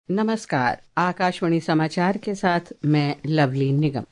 नमस्कार, आकाशवाणी समाचार के साथ मैं लवली निगम।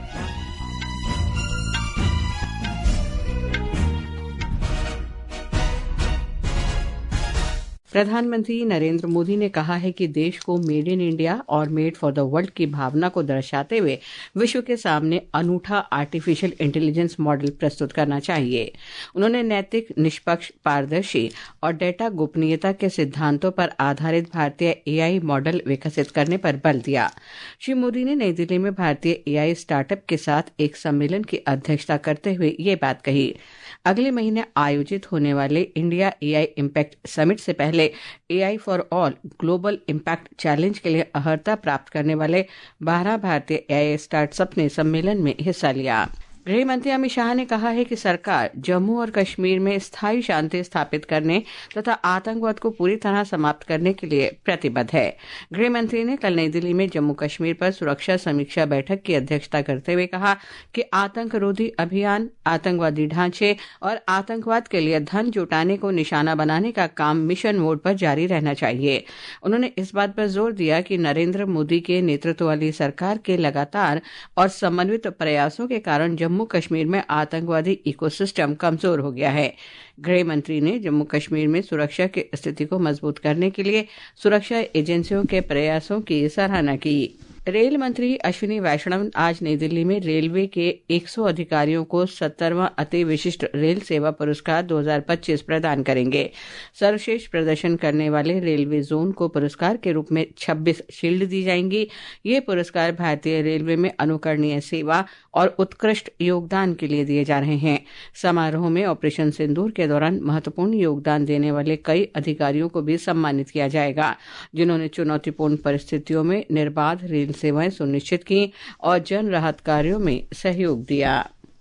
प्रधानमंत्री नरेंद्र मोदी ने कहा है कि देश को मेड इन इंडिया और मेड फॉर द वर्ल्ड की भावना को दर्शाते हुए विश्व के सामने अनूठा आर्टिफिशियल इंटेलिजेंस मॉडल प्रस्तुत करना चाहिए। उन्होंने नैतिक, निष्पक्ष, पारदर्शी और डेटा गोपनीयता के सिद्धांतों पर आधारित भारतीय एआई मॉडल विकसित करने पर बल दिया। श्री मोदी ने नई दिल्ली में भारतीय एआई स्टार्टअप के साथ एक सम्मेलन की अध्यक्षता करते हुए ये बात कही। अगले महीने आयोजित होने वाले इंडिया एआई इम्पैक्ट समिट से पहले AI for all global impact challenge के लिए अर्हता प्राप्त करने वाले 12 भारतीय एआई स्टार्टअप ने सम्मेलन में हिस्सा लिया। गृह मंत्री अमित शाह ने कहा है कि सरकार जम्मू और कश्मीर में स्थायी शांति स्थापित करने तथा आतंकवाद को पूरी तरह समाप्त करने के लिए प्रतिबद्ध है। गृह मंत्री ने कल नई दिल्ली में जम्मू कश्मीर पर सुरक्षा समीक्षा बैठक की अध्यक्षता करते हुए कहा कि आतंकरोधी अभियान, आतंकवादी ढांचे और आतंकवाद के लिए धन जुटाने को निशाना बनाने का काम मिशन मोड पर जारी रहना चाहिए। उन्होंने इस बात पर जोर दिया कि नरेंद्र मोदी के नेतृत्व वाली सरकार के लगातार और समन्वित प्रयासों के कारण जम्मू कश्मीर में आतंकवादी इकोसिस्टम कमजोर हो गया है। गृह मंत्री ने जम्मू कश्मीर में सुरक्षा की स्थिति को मजबूत करने के लिए सुरक्षा एजेंसियों के प्रयासों की सराहना की। रेल मंत्री अश्विनी वैष्णव आज नई दिल्ली में रेलवे के 100 अधिकारियों को 70वां अति विशिष्ट रेल सेवा पुरस्कार 2025 प्रदान करेंगे। सर्वश्रेष्ठ प्रदर्शन करने वाले रेलवे जोन को पुरस्कार के रूप में 26 शील्ड दी जाएंगी। ये पुरस्कार भारतीय रेलवे में अनुकरणीय सेवा और उत्कृष्ट योगदान के लिए दिए जा रहे हैं। समारोह में ऑपरेशन सिंदूर के दौरान महत्वपूर्ण योगदान देने वाले कई अधिकारियों को भी सम्मानित किया जाएगा, जिन्होंने चुनौतीपूर्ण परिस्थितियों में निर्बाध रेल सेवाएं सुनिश्चित की और जन राहत कार्यों में सहयोग दिया।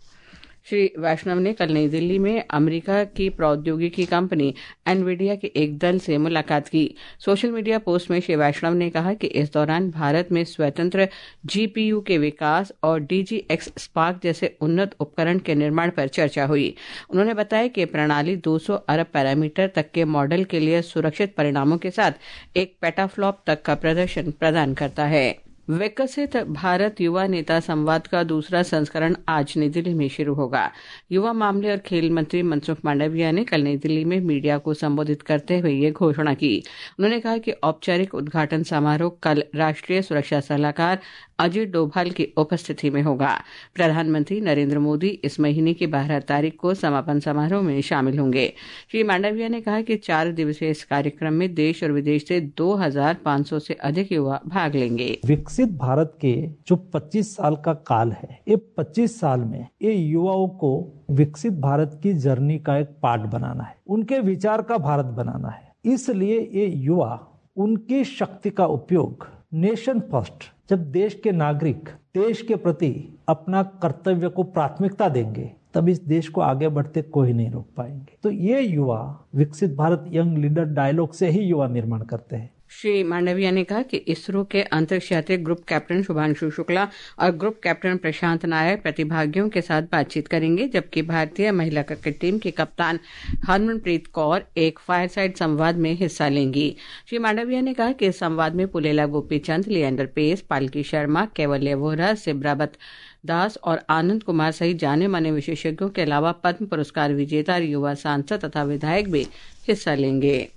श्री वैष्णव ने कल नई दिल्ली में अमेरिका की प्रौद्योगिकी कंपनी एनवीडिया के एक दल से मुलाकात की। सोशल मीडिया पोस्ट में श्री वैष्णव ने कहा कि इस दौरान भारत में स्वतंत्र जीपीयू के विकास और डीजीएक्स स्पार्क जैसे उन्नत उपकरण के निर्माण पर चर्चा हुई। उन्होंने बताया कि प्रणाली 200 अरब पैरामीटर तक के मॉडल के लिए सुरक्षित परिणामों के साथ एक पेटाफ्लॉप तक का प्रदर्शन प्रदान करता है। विकसित भारत युवा नेता संवाद का दूसरा संस्करण आज नई दिल्ली में शुरू होगा। युवा मामले और खेल मंत्री मनसुख मांडविया ने कल नई दिल्ली में मीडिया को संबोधित करते हुए ये घोषणा की। उन्होंने कहा कि औपचारिक उद्घाटन समारोह कल राष्ट्रीय सुरक्षा सलाहकार अजित डोभाल की उपस्थिति में होगा। प्रधानमंत्री नरेंद्र मोदी इस महीने की 12 तारीख को समापन समारोह में शामिल होंगे। श्री मांडविया ने कहा कि 4 दिवसीय इस कार्यक्रम में देश और विदेश से 2500 से अधिक युवा भाग लेंगे। विकसित भारत के जो 25 साल का काल है, ये 25 साल में ये युवाओं को विकसित भारत की जर्नी का एक पार्ट बनाना है, उनके विचार का भारत बनाना है। इसलिए ये युवा उनकी शक्ति का उपयोग नेशन फर्स्ट, जब देश के नागरिक देश के प्रति अपना कर्तव्य को प्राथमिकता देंगे, तब इस देश को आगे बढ़ते कोई नहीं रोक पाएंगे। तो ये युवा विकसित भारत यंग लीडर डायलॉग से ही युवा निर्माण करते हैं। श्री मांडविया ने कहा कि इसरो के अंतरिक्ष यात्री ग्रुप कैप्टन शुभांशु शुक्ला और ग्रुप कैप्टन प्रशांत नायर प्रतिभागियों के साथ बातचीत करेंगे, जबकि भारतीय महिला क्रिकेट टीम की कप्तान हरमनप्रीत कौर एक फायरसाइड संवाद में हिस्सा लेंगी। श्री मांडविया ने कहा कि इस संवाद में पुलेला गोपीचंद, लिएंडर पेस, पालकी शर्मा, कैवल्य वोहरा, सिब्राबत दास और आनंद कुमार सहित जाने माने विशेषज्ञों के अलावा पद्म पुरस्कार विजेता युवा सांसद तथा विधायक भी हिस्सा लेंगे।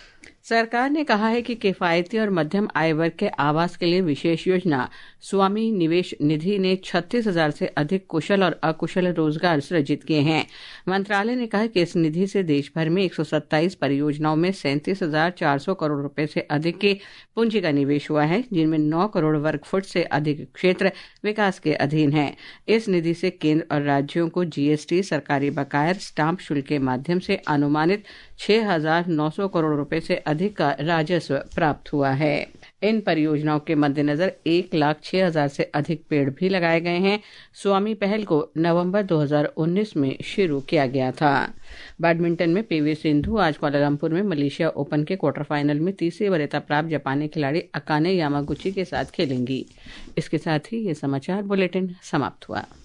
सरकार ने कहा है कि किफायती और मध्यम आय वर्ग के आवास के लिए विशेष योजना स्वामी निवेश निधि ने 36,000 से अधिक कुशल और अकुशल रोजगार सृजित किए हैं। मंत्रालय ने कहा कि इस निधि से देश भर में 127 परियोजनाओं में 37,400 करोड़ रुपए से अधिक की पूंजी का निवेश हुआ है, जिनमें 9 करोड़ वर्ग फुट से अधिक क्षेत्र विकास के अधीन है। इस निधि से केंद्र और राज्यों को जीएसटी, सरकारी बकाया, स्टाम्प शुल्क के माध्यम से अनुमानित 6,900 करोड़ रुपए से अधिक का राजस्व प्राप्त हुआ है। इन परियोजनाओं के मद्देनजर 1,06,000 से अधिक पेड़ भी लगाए गए हैं। स्वामी पहल को नवंबर 2019 में शुरू किया गया था। बैडमिंटन में पीवी सिंधु आज कुआलालंपुर में मलेशिया ओपन के क्वार्टर फाइनल में तीसरी वरीयता प्राप्त जापानी खिलाड़ी अकाने यामागुची के साथ खेलेंगी। इसके साथ ही ये समाचार बुलेटिन समाप्त हुआ।